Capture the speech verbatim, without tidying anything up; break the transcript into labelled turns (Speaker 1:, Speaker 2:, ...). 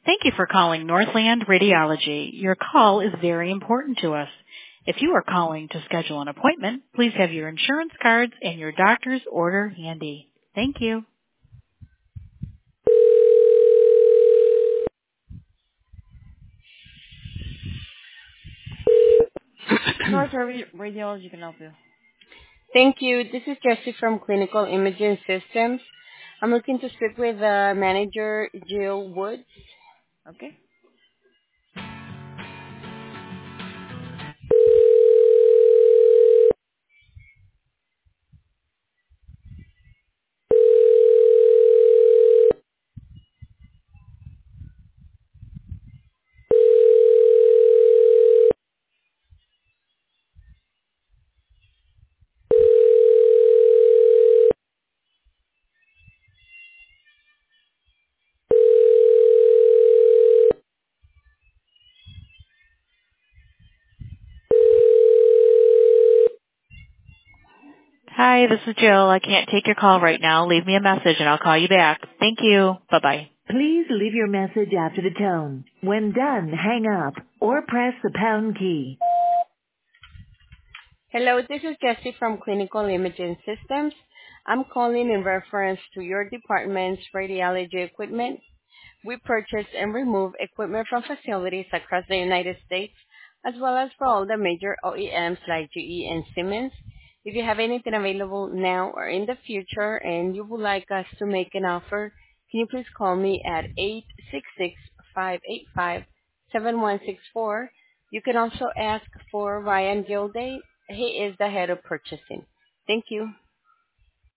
Speaker 1: Thank you for calling Northland Radiology. Your call is very important to us. If you are calling to schedule an appointment, please have your insurance cards and your doctor's order handy. Thank you. Northland Radiology can help you.
Speaker 2: Thank you. This is Jessie from Clinical Imaging Systems. I'm looking to speak with uh, manager Jill Woods.
Speaker 1: Okay. Hi, this is Jill. I can't take your call right now. Leave me a message and I'll call you back. Thank you. Bye-bye.
Speaker 3: Please leave your message after the tone. When done, hang up or press the pound key.
Speaker 2: Hello, this is Jessie from Clinical Imaging Systems. I'm calling in reference to your department's radiology equipment. We purchase and remove equipment from facilities across the United States, as well as for all the major O E Ms like G E and Siemens. If you have anything available now or in the future and you would like us to make an offer, can you please call me at eight six six, five eight five, seven one six four. You can also ask for Ryan Gilday. He is the head of purchasing. Thank you.